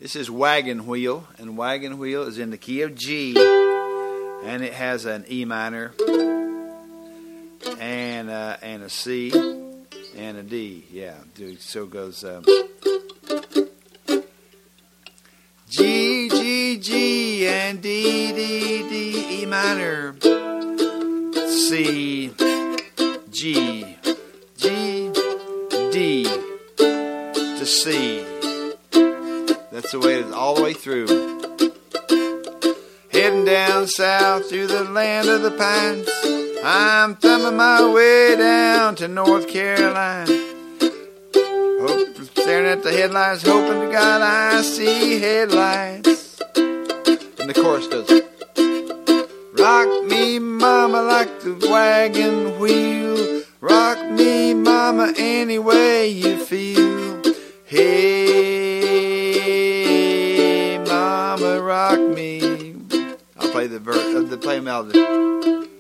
This is Wagon Wheel, and Wagon Wheel is in the key of G, and it has an E minor, and a C, and a D. Yeah, so it goes G, G, G, and D, D, D, E minor, C, G, G, D, to C. That's the way it is all the way through. Heading down south through the land of the pines, I'm thumbing my way down to North Carolina. Staring at the headlights, hoping to God I see headlights. And the chorus goes, rock me mama like the wagon wheel, rock me mama any way you feel. Hey mama, rock me. I'll play the melody.